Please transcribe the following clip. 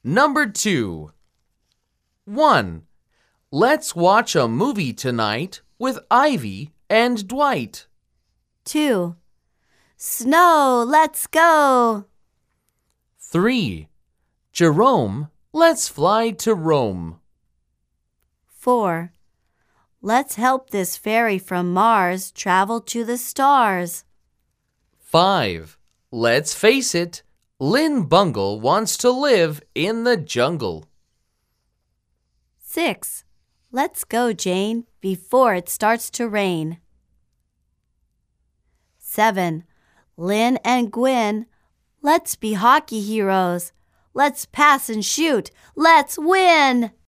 Number 2. 1. Let's watch a movie tonight with Ivy and Dwight. 2. Snow, let's go. 3. Jerome, let's fly to Rome. 4. Let's help this fairy from Mars travel to the stars. 5. Let's face it, Lynn Bungle wants to live in the jungle. 6. Let's go, Jane, before it starts to rain. 7. Lynn and Gwen, let's be hockey heroes. Let's pass and shoot. Let's win!